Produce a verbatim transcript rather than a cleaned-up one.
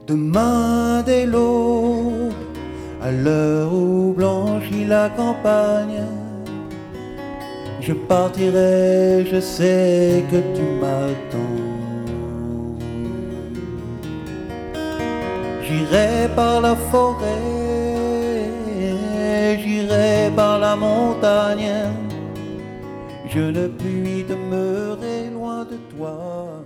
Demain dès l'aube, à l'heure où blanchit la campagne, je partirai, je sais que tu m'attends. J'irai par la forêt, j'irai par la montagne, je ne puis demeurer loin de toi.